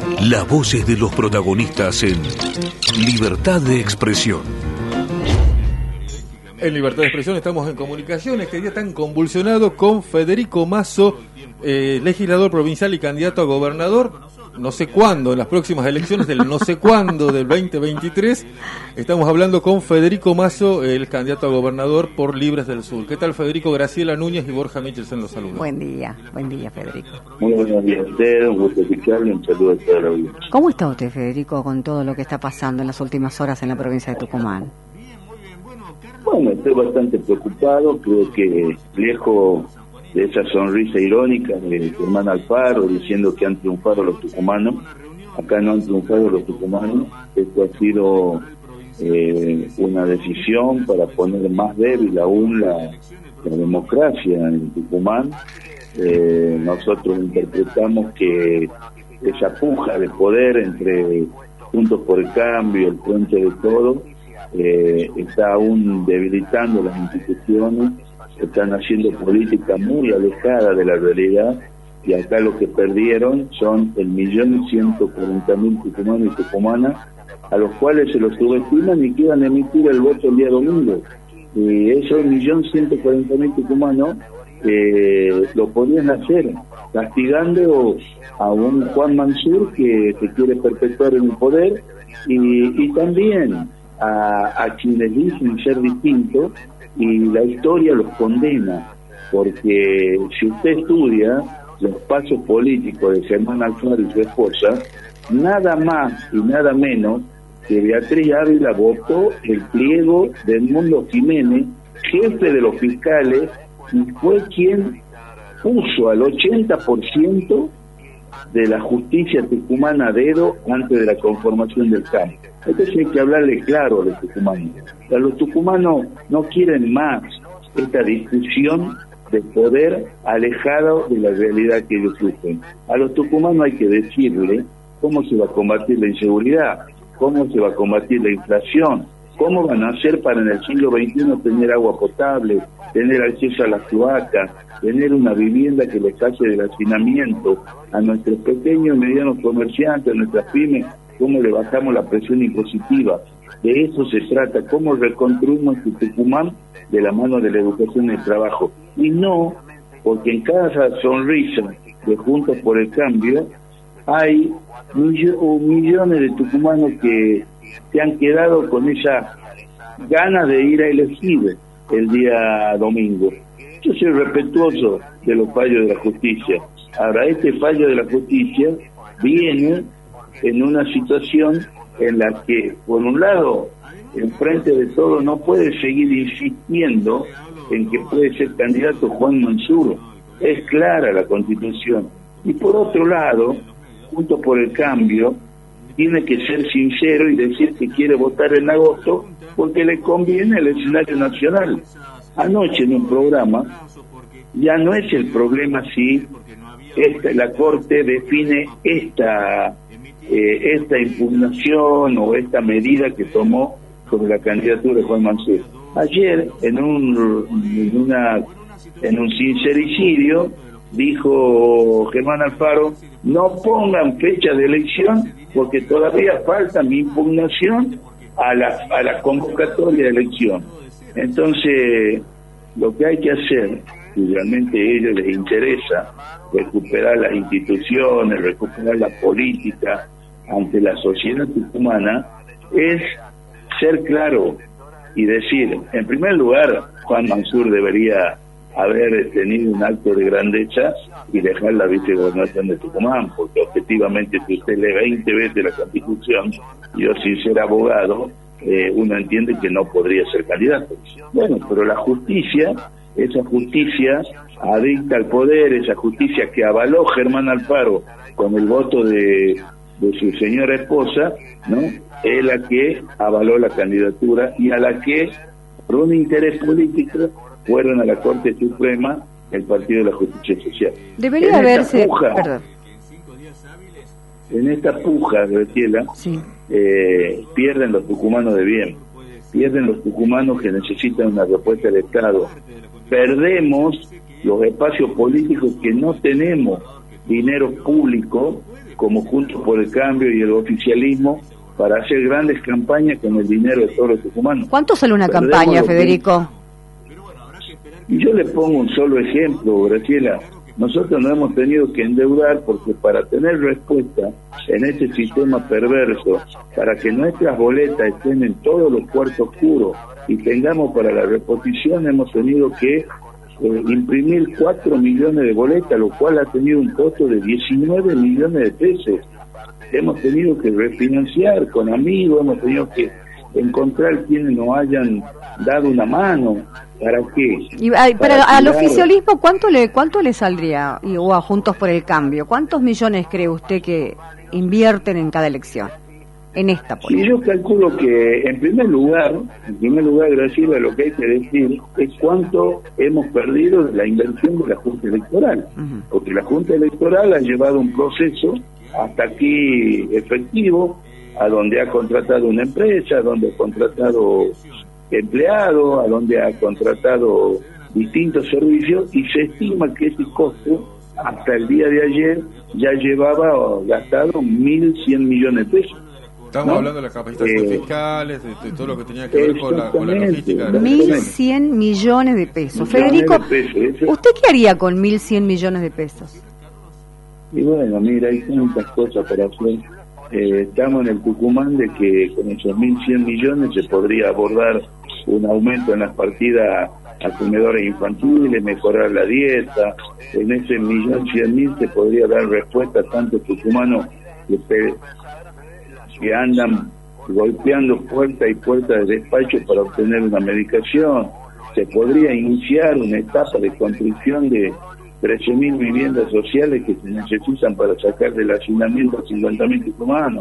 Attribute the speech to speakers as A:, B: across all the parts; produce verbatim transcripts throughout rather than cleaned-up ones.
A: Las voces de los protagonistas en Libertad de Expresión.
B: En Libertad de Expresión estamos en comunicación este día tan convulsionado con Federico Mazo, eh, legislador provincial y candidato a gobernador, no sé cuándo, en las próximas elecciones del no sé cuándo del veinte veintitrés. Estamos hablando con Federico Mazo, el candidato a gobernador por Libres del Sur. ¿Qué tal, Federico? Graciela Núñez y Borja Michelsen los saludan.
C: Buen día, buen día, Federico.
D: Muy buenos días a usted, un gusto escucharle, un saludo a toda la audiencia.
C: ¿Cómo está usted, Federico, con todo lo que está pasando en las últimas horas en la provincia de Tucumán?
D: Bueno, estoy bastante preocupado, creo que lejos de esa sonrisa irónica de Germán Alfaro diciendo que han triunfado los tucumanos, acá no han triunfado los tucumanos. Esto ha sido eh, una decisión para poner más débil aún la, la democracia en Tucumán. Eh, nosotros interpretamos que esa puja de poder entre Juntos por el Cambio, el Frente de Todo, Eh, está aún debilitando las instituciones, están haciendo política muy alejada de la realidad, y acá lo que perdieron son el millón ciento cuarenta mil tucumanos y tucumanas, a los cuales se los subestiman y que iban a emitir el voto el día domingo. Y esos millón ciento cuarenta mil tucumanos eh, lo podían hacer castigando a un Juan Mansur que se quiere perpetuar en el poder, y, y también A, a quienes dicen ser distintos, y la historia los condena, porque si usted estudia los pasos políticos de Germán Alfaro y su esposa, nada más y nada menos que Beatriz Ávila votó el pliego de Edmundo Jiménez, jefe de los fiscales, y fue quien puso al ochenta por ciento de la justicia tucumana a dedo antes de la conformación del cambio. Entonces hay que hablarle claro a los tucumanos. A los tucumanos no quieren más esta discusión de poder alejado de la realidad que ellos sufren. A los tucumanos hay que decirle cómo se va a combatir la inseguridad, cómo se va a combatir la inflación, cómo van a hacer para en el siglo veintiuno tener agua potable, tener acceso a las cloacas, tener una vivienda que les saque del hacinamiento, a nuestros pequeños y medianos comerciantes, a nuestras pymes, cómo le bajamos la presión impositiva. De eso se trata, cómo reconstruimos el Tucumán de la mano de la educación y el trabajo. Y no porque en cada sonrisa de Juntos por el Cambio hay millo- millones de tucumanos que se han quedado con esa ganas de ir a elegir el día domingo. Yo soy respetuoso de los fallos de la justicia. Ahora, este fallo de la justicia viene en una situación en la que, por un lado, el Frente de Todo no puede seguir insistiendo en que puede ser candidato Juan Mansur. Es clara la Constitución. Y por otro lado, Juntos por el Cambio tiene que ser sincero y decir que quiere votar en agosto porque le conviene el escenario nacional. Anoche en un programa, ya no es el problema si esta, la Corte define esta eh, esta impugnación o esta medida que tomó sobre la candidatura de Juan Mansur. Ayer, en un en una en un sincericidio, dijo Germán Alfaro: no pongan fecha de elección porque todavía falta mi impugnación a la a la convocatoria de elección. Entonces, lo que hay que hacer, si realmente a ellos les interesa recuperar las instituciones, recuperar la política ante la sociedad tucumana, es ser claro y decir, en primer lugar, Juan Mansur debería haber tenido un acto de grandeza y dejar la vicegobernación de Tucumán, porque objetivamente, si usted lee veinte veces la Constitución, yo sin ser abogado, eh, uno entiende que no podría ser candidato. Bueno, pero la justicia, esa justicia adicta al poder, esa justicia que avaló Germán Alfaro con el voto de, de su señora esposa, ¿no?, es la que avaló la candidatura y a la que, por un interés político, fueron a la Corte Suprema el Partido de la Justicia Social.
C: Debería
D: en
C: haberse...
D: Esta puja,
C: Perdón.
D: En esta puja, Graciela,
C: Sí.
D: eh, pierden los tucumanos de bien, pierden los tucumanos que necesitan una respuesta del Estado. Perdemos los espacios políticos que no tenemos dinero público como Juntos por el Cambio y el oficialismo, para hacer grandes campañas con el dinero de todos los tucumanos.
C: ¿Cuánto sale una Perdemos campaña, Federico?
D: Que... Y yo le pongo un solo ejemplo, Graciela. Nosotros nos hemos tenido que endeudar porque para tener respuesta en este sistema perverso, para que nuestras boletas estén en todos los cuartos oscuros y tengamos para la reposición, hemos tenido que eh, imprimir cuatro millones de boletas, lo cual ha tenido un costo de diecinueve millones de pesos. Hemos tenido que refinanciar con amigos, hemos tenido que encontrar quienes nos hayan dado una mano. ¿Para qué?
C: Y, ay, para, para al oficialismo, ¿cuánto le cuánto le saldría? Y, o a Juntos por el Cambio, ¿cuántos millones cree usted que invierten en cada elección? En esta, por
D: sí, yo calculo que, en primer lugar, en primer lugar, Graciela, lo que hay que decir es cuánto hemos perdido de la inversión de la Junta Electoral. Uh-huh. Porque la Junta Electoral ha llevado un proceso hasta aquí efectivo, a donde ha contratado una empresa, a donde ha contratado empleados, a donde ha contratado distintos servicios, y se estima que ese costo hasta el día de ayer ya llevaba gastado mil cien millones de pesos.
B: Estamos ¿no? hablando de las capacitaciones eh, fiscales, de, de todo lo que tenía que ver con la, con la logística.
C: mil cien millones de pesos. Federico, de pesos, ¿usted qué haría con mil cien millones de pesos?
D: Y bueno, mira, hay tantas cosas para hacer. Eh, estamos en el Tucumán de que con esos mil cien millones se podría abordar un aumento en las partidas a comedores infantiles, mejorar la dieta. En ese millón cien mil se podría dar respuesta a tantos tucumanos que, que andan golpeando puerta y puerta de despacho para obtener una medicación. Se podría iniciar una etapa de construcción de trece mil viviendas sociales que se necesitan para sacar del hacinamiento a cincuenta mil tucumanos.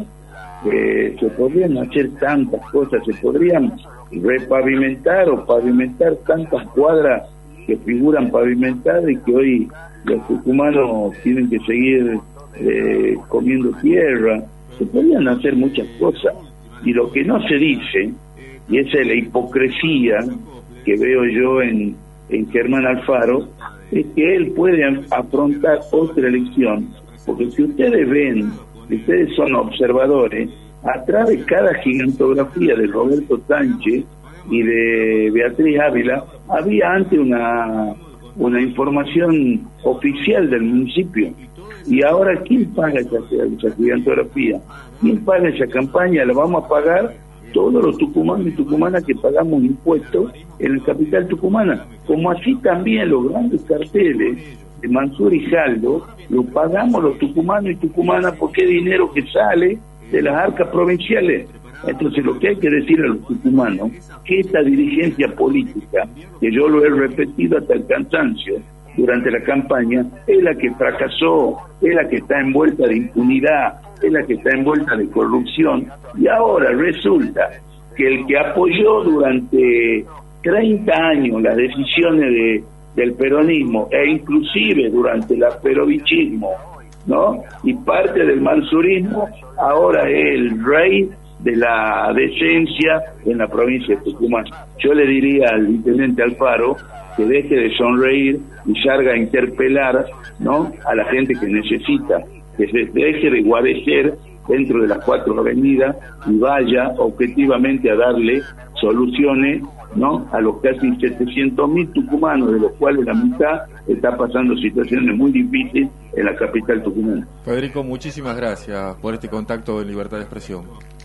D: Eh, se podrían hacer tantas cosas, se podrían repavimentar o pavimentar tantas cuadras que figuran pavimentadas y que hoy los tucumanos tienen que seguir eh, comiendo tierra. Se podrían hacer muchas cosas, y lo que no se dice, y esa es la hipocresía que veo yo en, en Germán Alfaro, es que él puede afrontar otra elección, porque si ustedes ven, si ustedes son observadores, atrás de cada gigantografía de Roberto Sánchez y de Beatriz Ávila, había antes una, una información oficial del municipio. Y ahora, ¿quién paga esa, esa gigantografía? ¿Quién paga esa campaña? La vamos a pagar todos los tucumanos y tucumanas que pagamos impuestos en la capital tucumana, como así también los grandes carteles de Mansur y Jaldo lo pagamos los tucumanos y tucumanas porque es dinero que sale de las arcas provinciales. Entonces lo que hay que decir a los tucumanos, que esta dirigencia política, que yo lo he repetido hasta el cansancio durante la campaña, es la que fracasó, es la que está envuelta de impunidad, es la que está envuelta de corrupción, y ahora resulta que el que apoyó durante treinta años las decisiones de, del peronismo, e inclusive durante el perovichismo, ¿no?, y parte del mansurismo, ahora es el rey de la decencia en la provincia de Tucumán. Yo le diría al intendente Alfaro que deje de sonreír y salga a interpelar, ¿no?, a la gente que necesita, que se deje de guarecer dentro de las cuatro avenidas y vaya objetivamente a darle soluciones, ¿no?, a los casi setecientos mil tucumanos, de los cuales la mitad está pasando situaciones muy difíciles en la capital tucumana.
B: Federico, muchísimas gracias por este contacto en Libertad de Expresión.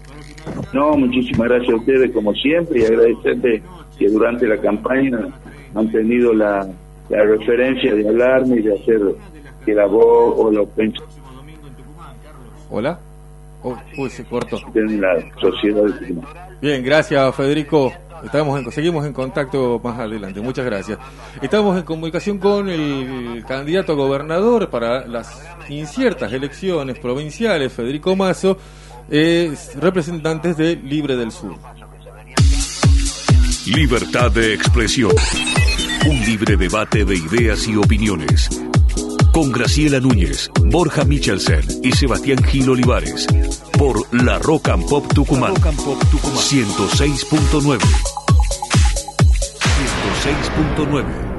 D: No, muchísimas gracias a ustedes como siempre, y agradecerles que durante la campaña han tenido la, la referencia de hablarme y de hacer que la voz o los pensamientos.
B: Hola. Oh, uy, se cortó.
D: En la sociedad de Tucumán.
B: Bien, gracias, Federico. Estamos en, seguimos en contacto más adelante. Muchas gracias. Estamos en comunicación con el candidato a gobernador para las inciertas elecciones provinciales, Federico Mazo, eh, representantes de Libre del Sur.
A: Libertad de expresión. Un libre debate de ideas y opiniones. Con Graciela Núñez, Borja Michelsen y Sebastián Gil Olivares. Por La Rock and Pop Tucumán. ciento seis punto nueve. ciento seis punto nueve.